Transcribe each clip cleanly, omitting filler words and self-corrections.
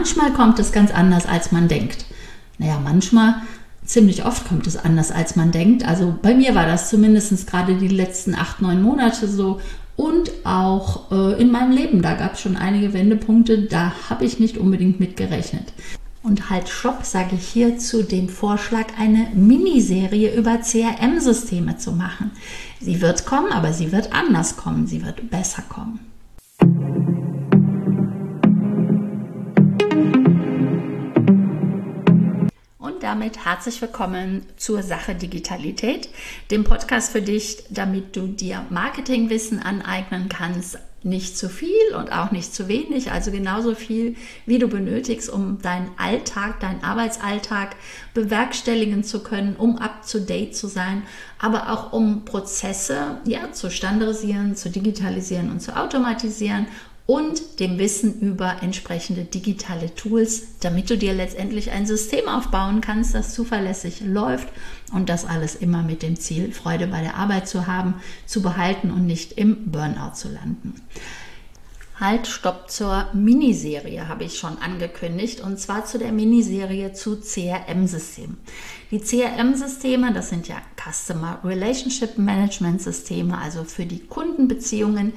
manchmal kommt es ganz anders, als man denkt. Naja, manchmal, ziemlich oft kommt es anders, als man denkt. Also bei mir war das zumindest gerade die letzten 8, 9 Monate so. Und auch in meinem Leben, da gab es schon einige Wendepunkte, da habe ich nicht unbedingt mit gerechnet. Und halt stopp, sage ich hier zu dem Vorschlag, eine Miniserie über CRM-Systeme zu machen. Sie wird kommen, aber sie wird anders kommen, sie wird besser kommen. Und damit herzlich willkommen zur Sache Digitalität, dem Podcast für dich, damit du dir Marketingwissen aneignen kannst. Nicht zu viel und auch nicht zu wenig, also genauso viel, wie du benötigst, um deinen Alltag, deinen Arbeitsalltag bewerkstelligen zu können, um up-to-date zu sein, aber auch um Prozesse zu standardisieren, zu digitalisieren und zu automatisieren und dem Wissen über entsprechende digitale Tools, damit du dir letztendlich ein System aufbauen kannst, das zuverlässig läuft und das alles immer mit dem Ziel, Freude bei der Arbeit zu haben, zu behalten und nicht im Burnout zu landen. Halt, stopp, zur Miniserie habe ich schon angekündigt, und zwar zu der Miniserie zu CRM-Systemen. Die CRM-Systeme, das sind ja Customer Relationship Management Systeme, also für die Kundenbeziehungen,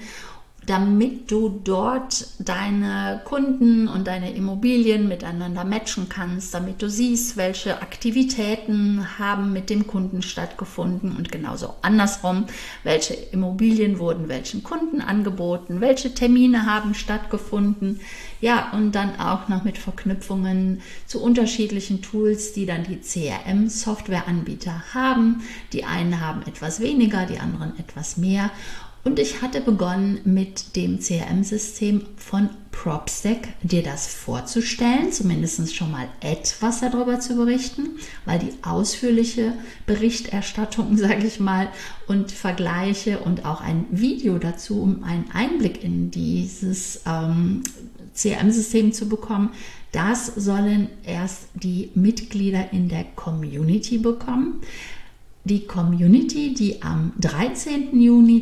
damit du dort deine Kunden und deine Immobilien miteinander matchen kannst, damit du siehst, welche Aktivitäten haben mit dem Kunden stattgefunden und genauso andersrum, welche Immobilien wurden welchen Kunden angeboten, welche Termine haben stattgefunden, und dann auch noch mit Verknüpfungen zu unterschiedlichen Tools, die dann die CRM-Softwareanbieter haben. Die einen haben etwas weniger, die anderen etwas mehr. Und ich hatte begonnen mit dem CRM-System von PropStack, dir das vorzustellen, zumindest schon mal etwas darüber zu berichten, weil die ausführliche Berichterstattung, sage ich mal, und Vergleiche und auch ein Video dazu, um einen Einblick in dieses CRM-System zu bekommen, das sollen erst die Mitglieder in der Community bekommen. Die Community, die am 13. Juni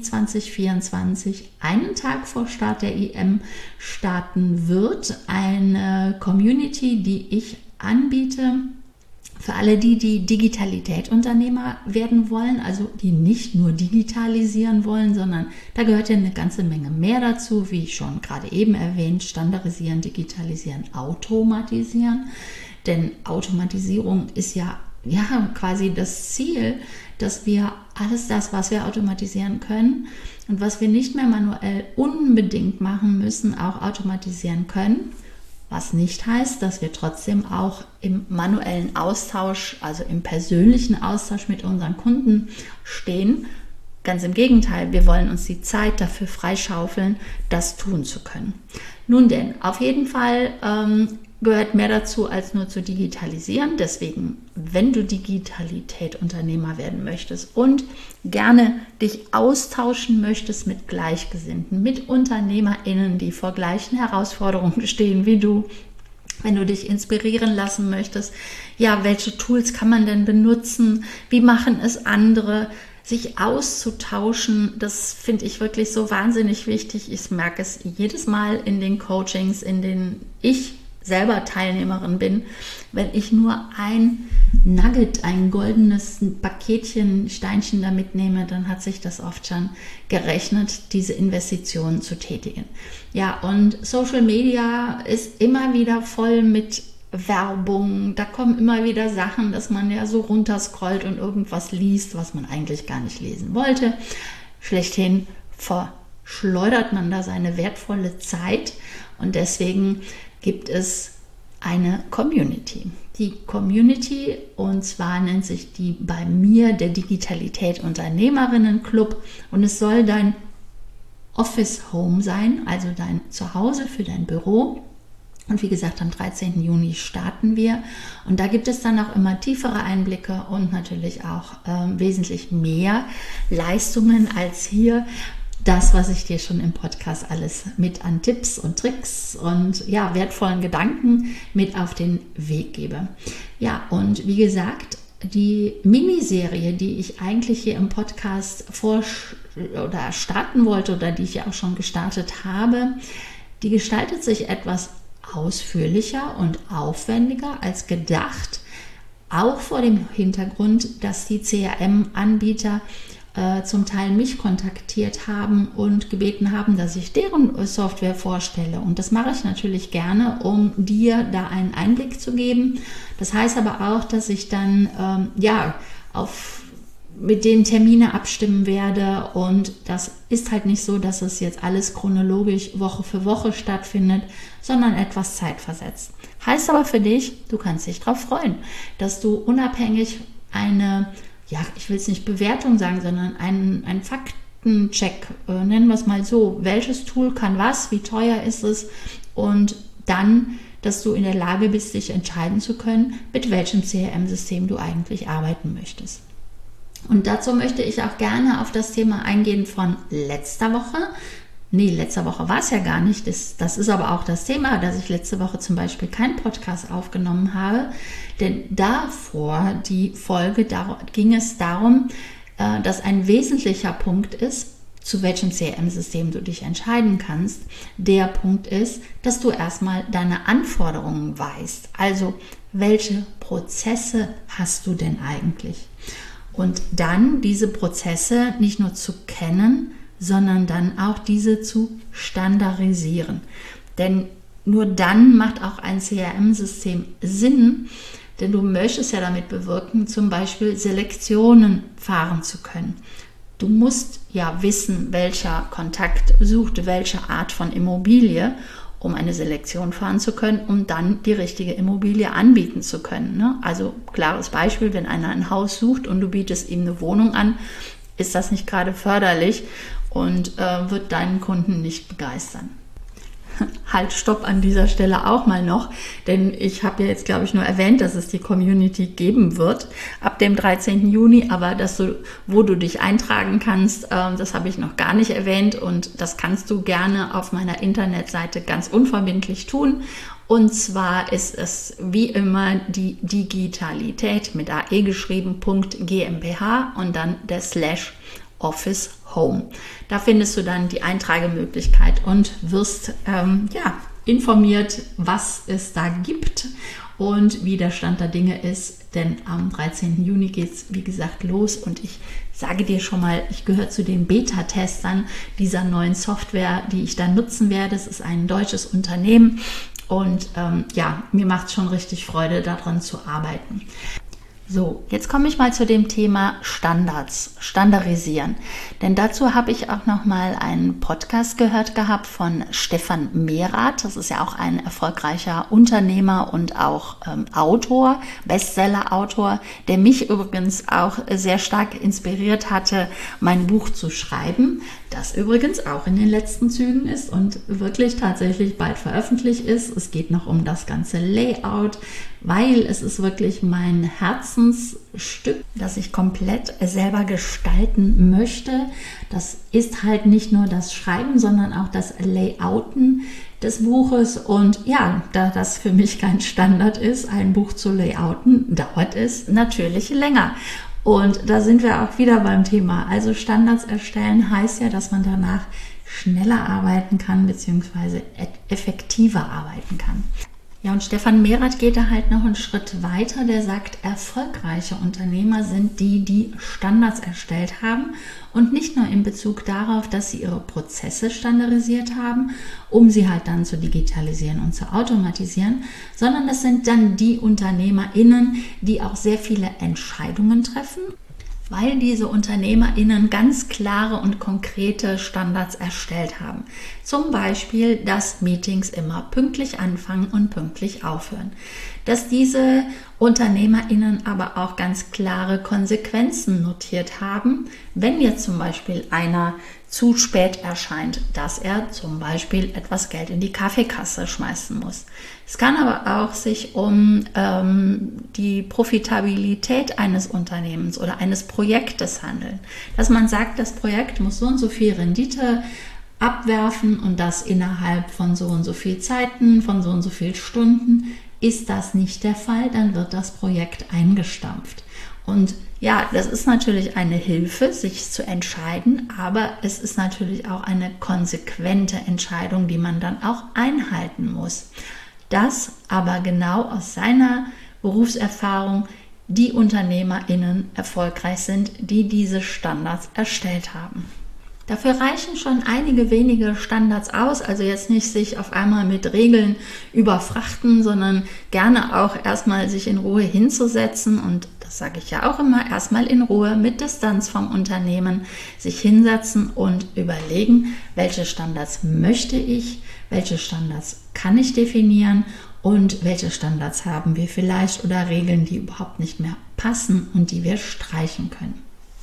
2024, einen Tag vor Start der EM, starten wird. Eine Community, die ich anbiete für alle die Digitalität-Unternehmer werden wollen, also die nicht nur digitalisieren wollen, sondern da gehört ja eine ganze Menge mehr dazu, wie ich schon gerade eben erwähnt, standardisieren, digitalisieren, automatisieren. Denn Automatisierung ist ja quasi das Ziel, dass wir alles das, was wir automatisieren können und was wir nicht mehr manuell unbedingt machen müssen, auch automatisieren können. Was nicht heißt, dass wir trotzdem auch im manuellen Austausch, also im persönlichen Austausch mit unseren Kunden stehen. Ganz im Gegenteil, wir wollen uns die Zeit dafür freischaufeln, das tun zu können. Nun denn, auf jeden Fall gehört mehr dazu, als nur zu digitalisieren. Deswegen, wenn du Digitalität-Unternehmer werden möchtest und gerne dich austauschen möchtest mit Gleichgesinnten, mit UnternehmerInnen, die vor gleichen Herausforderungen stehen wie du, wenn du dich inspirieren lassen möchtest, welche Tools kann man denn benutzen, wie machen es andere, sich auszutauschen, das finde ich wirklich so wahnsinnig wichtig. Ich merke es jedes Mal in den Coachings, in denen ich selber Teilnehmerin bin, wenn ich nur ein Nugget, ein goldenes Paketchen, Steinchen da mitnehme, dann hat sich das oft schon gerechnet, diese Investitionen zu tätigen. Und Social Media ist immer wieder voll mit Werbung, da kommen immer wieder Sachen, dass man so runterscrollt und irgendwas liest, was man eigentlich gar nicht lesen wollte. Schlechthin verschleudert man da seine wertvolle Zeit, und deswegen gibt es eine Community. Die Community, und zwar nennt sich die bei mir der Digitalität-Unternehmerinnen-Club, und es soll dein Office Home sein, also dein Zuhause für dein Büro. Und wie gesagt, am 13. Juni starten wir, und da gibt es dann auch immer tiefere Einblicke und natürlich auch wesentlich mehr Leistungen als hier. Das, was ich dir schon im Podcast alles mit an Tipps und Tricks und wertvollen Gedanken mit auf den Weg gebe. Und wie gesagt, die Miniserie, die ich eigentlich hier im Podcast starten wollte oder die ich ja auch schon gestartet habe, die gestaltet sich etwas ausführlicher und aufwendiger als gedacht, auch vor dem Hintergrund, dass die CRM-Anbieter zum Teil mich kontaktiert haben und gebeten haben, dass ich deren Software vorstelle. Und das mache ich natürlich gerne, um dir da einen Einblick zu geben. Das heißt aber auch, dass ich dann mit denen Termine abstimmen werde. Und das ist halt nicht so, dass es jetzt alles chronologisch Woche für Woche stattfindet, sondern etwas zeitversetzt. Heißt aber für dich, du kannst dich darauf freuen, dass du unabhängig ich will es nicht Bewertung sagen, sondern einen Faktencheck, nennen wir es mal so, welches Tool kann was, wie teuer ist es und dann, dass du in der Lage bist, dich entscheiden zu können, mit welchem CRM-System du eigentlich arbeiten möchtest. Und dazu möchte ich auch gerne auf das Thema eingehen von letzter Woche. Letzte Woche war es ja gar nicht. Das ist aber auch das Thema, dass ich letzte Woche zum Beispiel keinen Podcast aufgenommen habe. Denn davor, die Folge, ging es darum, dass ein wesentlicher Punkt ist, zu welchem CRM-System du dich entscheiden kannst. Der Punkt ist, dass du erstmal deine Anforderungen weißt. Also, welche Prozesse hast du denn eigentlich? Und dann diese Prozesse nicht nur zu kennen, sondern dann auch diese zu standardisieren. Denn nur dann macht auch ein CRM-System Sinn, denn du möchtest ja damit bewirken, zum Beispiel Selektionen fahren zu können. Du musst ja wissen, welcher Kontakt sucht welche Art von Immobilie, um eine Selektion fahren zu können, um dann die richtige Immobilie anbieten zu können. Also klares Beispiel, wenn einer ein Haus sucht und du bietest ihm eine Wohnung an, ist das nicht gerade förderlich und wird deinen Kunden nicht begeistern. Halt, stopp an dieser Stelle auch mal noch, denn ich habe ja jetzt, glaube ich, nur erwähnt, dass es die Community geben wird ab dem 13. Juni, aber wo du dich eintragen kannst, das habe ich noch gar nicht erwähnt und das kannst du gerne auf meiner Internetseite ganz unverbindlich tun. Und zwar ist es wie immer die Digitalität mit AE geschrieben, .GmbH und dann der /Office Home. Da findest du dann die Eintragemöglichkeit und wirst informiert, was es da gibt und wie der Stand der Dinge ist. Denn am 13. Juni geht es, wie gesagt, los und ich sage dir schon mal, ich gehöre zu den Beta-Testern dieser neuen Software, die ich dann nutzen werde. Es ist ein deutsches Unternehmen und mir macht es schon richtig Freude, daran zu arbeiten. So, jetzt komme ich mal zu dem Thema Standards, standardisieren. Denn dazu habe ich auch noch mal einen Podcast gehört gehabt von Stefan Mehrath. Das ist ja auch ein erfolgreicher Unternehmer und auch Autor, Bestseller-Autor, der mich übrigens auch sehr stark inspiriert hatte, mein Buch zu schreiben, das übrigens auch in den letzten Zügen ist und wirklich tatsächlich bald veröffentlicht ist. Es geht noch um das ganze Layout, weil es ist wirklich mein Herzensstück, das ich komplett selber gestalten möchte. Das ist halt nicht nur das Schreiben, sondern auch das Layouten des Buches. Und ja, da das für mich kein Standard ist, ein Buch zu layouten, dauert es natürlich länger. Und da sind wir auch wieder beim Thema. Also Standards erstellen heißt ja, dass man danach schneller arbeiten kann, beziehungsweise effektiver arbeiten kann. Ja, und Stefan Mehrath geht da halt noch einen Schritt weiter. Der sagt, erfolgreiche Unternehmer sind die, die Standards erstellt haben und nicht nur in Bezug darauf, dass sie ihre Prozesse standardisiert haben, um sie halt dann zu digitalisieren und zu automatisieren, sondern das sind dann die UnternehmerInnen, die auch sehr viele Entscheidungen treffen, weil diese UnternehmerInnen ganz klare und konkrete Standards erstellt haben. Zum Beispiel, dass Meetings immer pünktlich anfangen und pünktlich aufhören. Dass diese UnternehmerInnen aber auch ganz klare Konsequenzen notiert haben, wenn jetzt zum Beispiel einer zu spät erscheint, dass er zum Beispiel etwas Geld in die Kaffeekasse schmeißen muss. Es kann aber auch sich um die Profitabilität eines Unternehmens oder eines Projektes handeln. Dass man sagt, das Projekt muss so und so viel Rendite abwerfen und das innerhalb von so und so viel Zeiten, von so und so viel Stunden. Ist das nicht der Fall, dann wird das Projekt eingestampft. Und ja, das ist natürlich eine Hilfe, sich zu entscheiden, aber es ist natürlich auch eine konsequente Entscheidung, die man dann auch einhalten muss. dass aber genau aus seiner Berufserfahrung die UnternehmerInnen erfolgreich sind, die diese Standards erstellt haben. Dafür reichen schon einige wenige Standards aus, also jetzt nicht sich auf einmal mit Regeln überfrachten, sondern gerne auch erstmal sich in Ruhe hinzusetzen und das sage ich ja auch immer, erstmal in Ruhe mit Distanz vom Unternehmen sich hinsetzen und überlegen, welche Standards möchte ich, welche Standards kann ich definieren und welche Standards haben wir vielleicht oder Regeln, die überhaupt nicht mehr passen und die wir streichen können.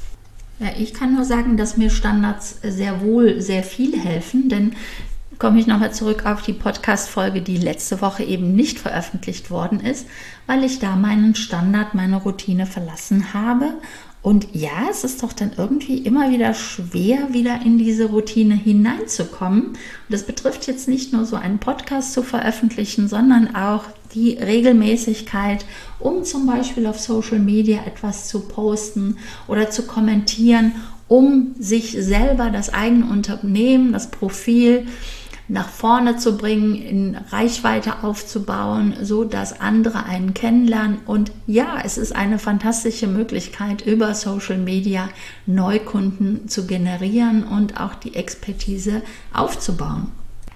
Ja, ich kann nur sagen, dass mir Standards sehr wohl sehr viel helfen, denn komme ich nochmal zurück auf die Podcast-Folge, die letzte Woche eben nicht veröffentlicht worden ist, weil ich da meinen Standard, meine Routine verlassen habe. Und ja, es ist doch dann irgendwie immer wieder schwer, wieder in diese Routine hineinzukommen. Und das betrifft jetzt nicht nur so einen Podcast zu veröffentlichen, sondern auch die Regelmäßigkeit, um zum Beispiel auf Social Media etwas zu posten oder zu kommentieren, um sich selber, das eigene Unternehmen, das Profil nach vorne zu bringen, in Reichweite aufzubauen, so dass andere einen kennenlernen. Und ja, es ist eine fantastische Möglichkeit, über Social Media Neukunden zu generieren und auch die Expertise aufzubauen.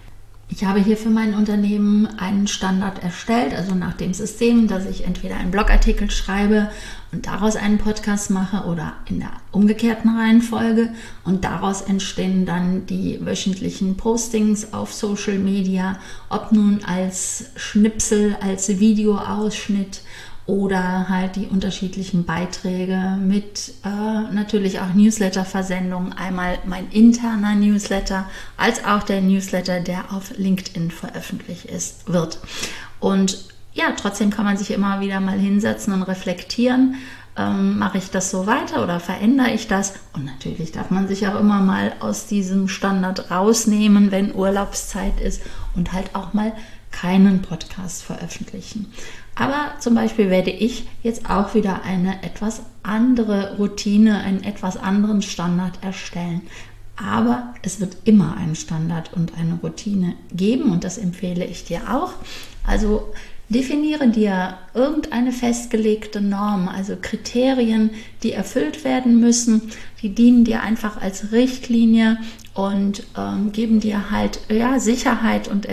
Ich habe hier für mein Unternehmen einen Standard erstellt, also nach dem System, dass ich entweder einen Blogartikel schreibe und daraus einen Podcast mache oder in der umgekehrten Reihenfolge und daraus entstehen dann die wöchentlichen Postings auf Social Media, ob nun als Schnipsel, als Videoausschnitt oder halt die unterschiedlichen Beiträge mit natürlich auch Newsletter-Versendungen. Einmal mein interner Newsletter, als auch der Newsletter, der auf LinkedIn veröffentlicht wird. Und ja, trotzdem kann man sich immer wieder mal hinsetzen und reflektieren. Mache ich das so weiter oder verändere ich das? Und natürlich darf man sich auch immer mal aus diesem Standard rausnehmen, wenn Urlaubszeit ist und halt auch mal keinen Podcast veröffentlichen. Aber zum Beispiel werde ich jetzt auch wieder eine etwas andere Routine, einen etwas anderen Standard erstellen. Aber es wird immer einen Standard und eine Routine geben und das empfehle ich dir auch. Also definiere dir irgendeine festgelegte Norm, also Kriterien, die erfüllt werden müssen. Die dienen dir einfach als Richtlinie und geben dir halt Sicherheit und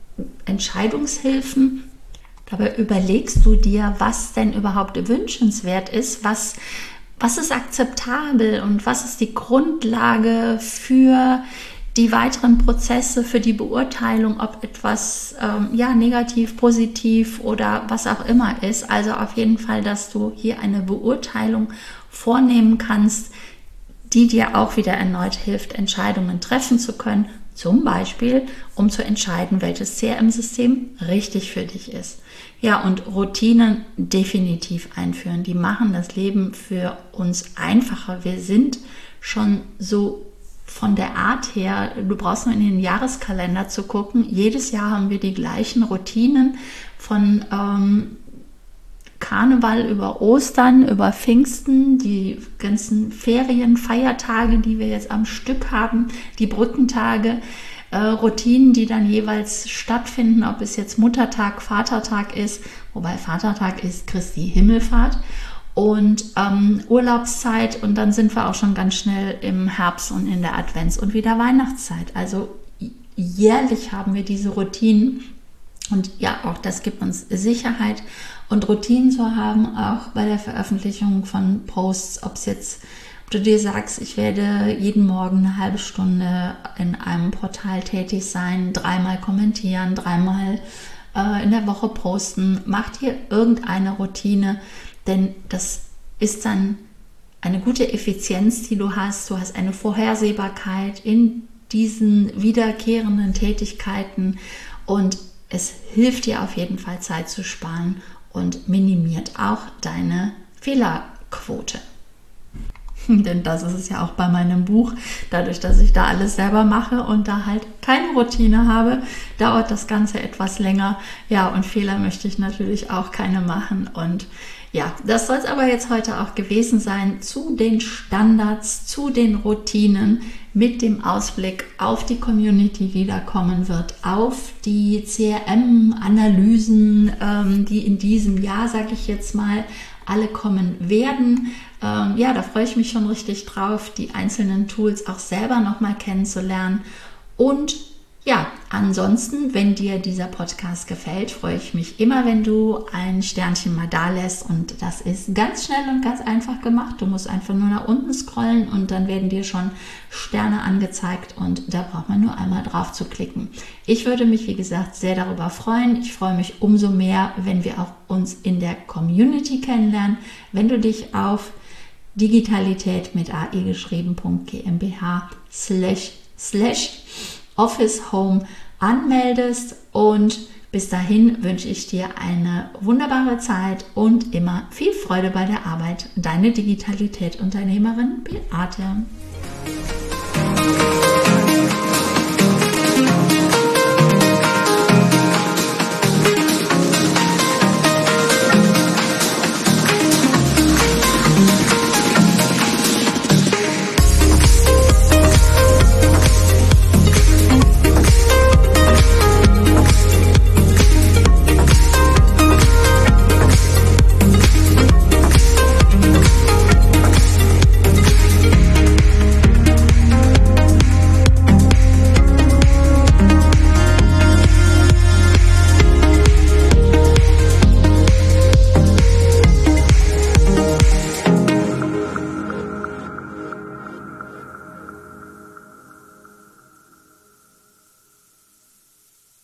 Entscheidungshilfen. Dabei überlegst du dir, was denn überhaupt wünschenswert ist, was ist akzeptabel und was ist die Grundlage für die weiteren Prozesse, für die Beurteilung, ob etwas negativ, positiv oder was auch immer ist. Also auf jeden Fall, dass du hier eine Beurteilung vornehmen kannst, die dir auch wieder erneut hilft, Entscheidungen treffen zu können. Zum Beispiel, um zu entscheiden, welches CRM-System richtig für dich ist. Ja, und Routinen definitiv einführen. Die machen das Leben für uns einfacher. Wir sind schon so von der Art her, du brauchst nur in den Jahreskalender zu gucken. Jedes Jahr haben wir die gleichen Routinen von Karneval über Ostern, über Pfingsten, die ganzen Ferien, Feiertage, die wir jetzt am Stück haben, die Brückentage, Routinen, die dann jeweils stattfinden, ob es jetzt Muttertag, Vatertag ist, wobei Vatertag ist Christi Himmelfahrt und Urlaubszeit und dann sind wir auch schon ganz schnell im Herbst und in der Advents- und wieder Weihnachtszeit. Also jährlich haben wir diese Routinen und ja, auch das gibt uns Sicherheit und Routinen zu haben, auch bei der Veröffentlichung von Posts, ob du dir sagst, ich werde jeden Morgen eine halbe Stunde in einem Portal tätig sein, 3-mal kommentieren, 3-mal in der Woche posten, mach dir irgendeine Routine, denn das ist dann eine gute Effizienz, die du hast eine Vorhersehbarkeit in diesen wiederkehrenden Tätigkeiten und es hilft dir auf jeden Fall Zeit zu sparen und minimiert auch deine Fehlerquote. Denn das ist es ja auch bei meinem Buch, dadurch, dass ich da alles selber mache und da halt keine Routine habe, dauert das Ganze etwas länger. Ja, und Fehler möchte ich natürlich auch keine machen. Und ja, das soll es aber jetzt heute auch gewesen sein zu den Standards, zu den Routinen mit dem Ausblick auf die Community, die da kommen wird, auf die CRM-Analysen, die in diesem Jahr, sage ich jetzt mal, alle kommen werden. Ja, da freue ich mich schon richtig drauf, die einzelnen Tools auch selber nochmal kennenzulernen. Und ja, ansonsten, wenn dir dieser Podcast gefällt, freue ich mich immer, wenn du ein Sternchen mal da lässt. Und das ist ganz schnell und ganz einfach gemacht. Du musst einfach nur nach unten scrollen und dann werden dir schon Sterne angezeigt und da braucht man nur einmal drauf zu klicken. Ich würde mich, wie gesagt, sehr darüber freuen. Ich freue mich umso mehr, wenn wir auch uns in der Community kennenlernen, wenn du dich auf Digitalität mit AI geschrieben.gmbh/Office Home anmeldest, und bis dahin wünsche ich dir eine wunderbare Zeit und immer viel Freude bei der Arbeit. Deine Digitalität-Unternehmerin Beate.